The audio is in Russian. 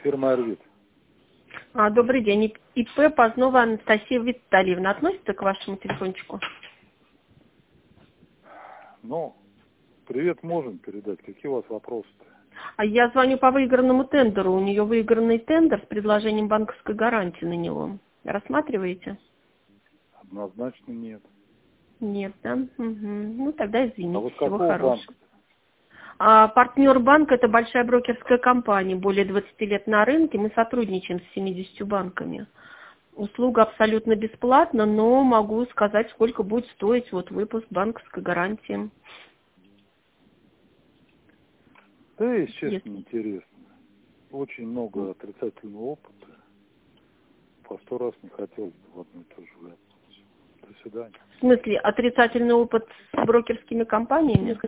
Фирма «Арвид». Добрый день. ИП Познова Анастасия Витальевна относится к вашему телефончику? Ну, привет можем передать. Какие у вас вопросы-то? Я звоню по выигранному тендеру. У нее выигранный тендер с предложением банковской гарантии на него. Рассматриваете? Однозначно нет. Нет, да? Угу. Ну, тогда извините. А вот Всего какого хорошего. банка? Партнер банка — это большая брокерская компания. Более 20 лет на рынке. Мы сотрудничаем с 70 банками. Услуга абсолютно бесплатна, но могу сказать, сколько будет стоить вот выпуск банковской гарантии. Да, если честно, Если... интересно. Очень много отрицательного опыта. По 100 раз не хотелось бы в одну и ту же вляпаться. До свидания. В смысле, отрицательный опыт с брокерскими компаниями?